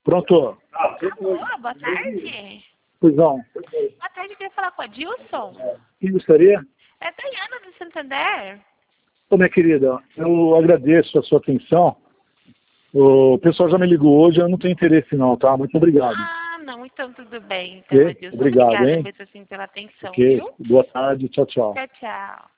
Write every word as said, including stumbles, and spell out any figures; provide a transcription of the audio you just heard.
Pronto. Alô, boa tarde. Pois não. Boa tarde, eu queria falar com a Dilson. Quem gostaria? É Dayana do Santander. Ô, minha querida, eu agradeço a sua atenção. O pessoal já me ligou hoje, eu não tenho interesse não, tá? Muito obrigado. Ah, não, então tudo bem. Então, Ok? Dilson, Obrigado, obrigada hein? mesmo assim pela atenção, Ok. viu? Boa tarde. Tchau, tchau. Tchau, tchau.